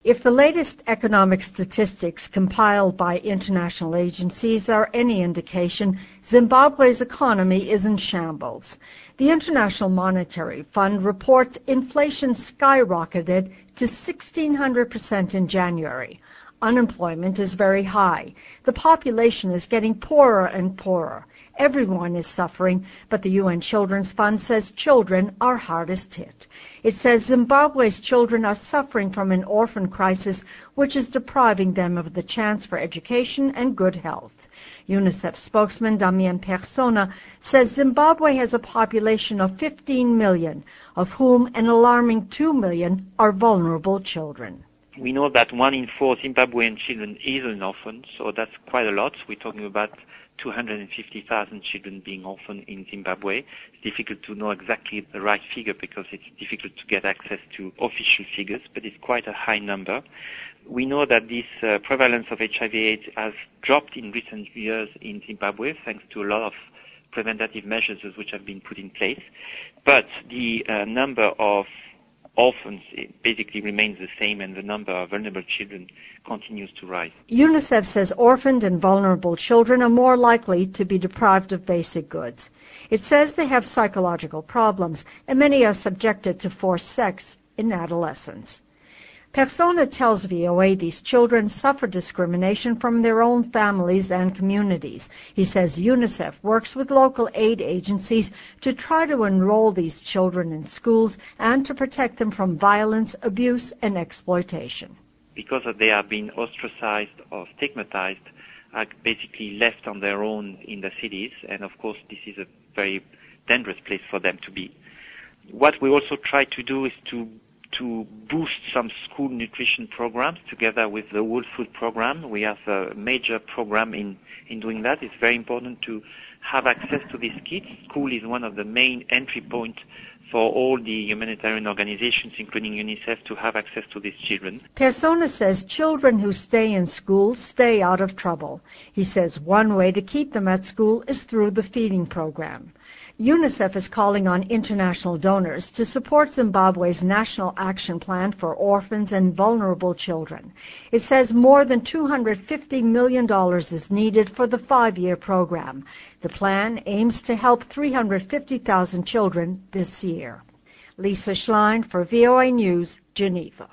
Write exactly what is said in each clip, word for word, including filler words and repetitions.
If the latest economic statistics compiled by international agencies are any indication, Zimbabwe's economy is in shambles. The International Monetary Fund reports inflation skyrocketed to sixteen hundred percent in January. Unemployment is very high. The population is getting poorer and poorer. Everyone is suffering, but the U N Children's Fund says children are hardest hit. It says Zimbabwe's children are suffering from an orphan crisis, which is depriving them of the chance for education and good health. UNICEF spokesman Damien Persona says Zimbabwe has a population of fifteen million, of whom an alarming two million are vulnerable children. We know that one in four Zimbabwean children is an orphan, so that's quite a lot. We're talking about two hundred fifty thousand children being orphaned in Zimbabwe. It's difficult to know exactly the right figure because it's difficult to get access to official figures, but it's quite a high number. We know that this uh, prevalence of H I V AIDS has dropped in recent years in Zimbabwe thanks to a lot of preventative measures which have been put in place, but the uh, number of orphans basically remains the same, and the number of vulnerable children continues to rise. UNICEF says orphaned and vulnerable children are more likely to be deprived of basic goods. It says they have psychological problems, and many are subjected to forced sex in adolescence. Persona tells V O A these children suffer discrimination from their own families and communities. He says UNICEF works with local aid agencies to try to enroll these children in schools and to protect them from violence, abuse, and exploitation. Because they are being ostracized or stigmatized, are basically left on their own in the cities, and of course this is a very dangerous place for them to be. What we also try to do is to to boost some school nutrition programs together with the World Food Program. We have a major program in, in doing that. It's very important to have access to these kids. School is one of the main entry points for all the humanitarian organizations, including UNICEF, to have access to these children. Persona says children who stay in school stay out of trouble. He says one way to keep them at school is through the feeding program. UNICEF is calling on international donors to support Zimbabwe's National Action Plan for Orphans and Vulnerable Children. It says more than two hundred fifty million dollars is needed for the five-year program. The plan aims to help three hundred fifty thousand children this year. Lisa Schlein for V O A News, Geneva.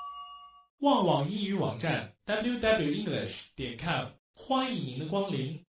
旺网英语网站 double u double u double u 点 com 欢迎您的光临。